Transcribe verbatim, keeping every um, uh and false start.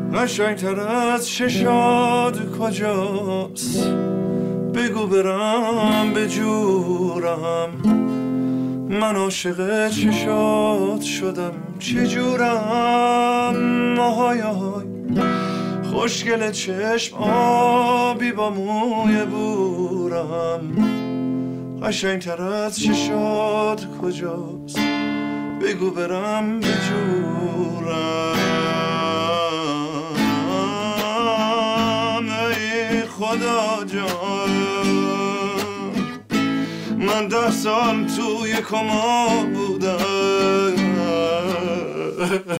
قشنگتر از چشاد کجاست بگو برم به جورم من عاشق چشات شدم چجورم آهای آهای خوشگل چشم آبی با موی بورم قشنگتر از چشات کجاست بگو برم به جورم ای خدا جان من ده سال توی کما بودم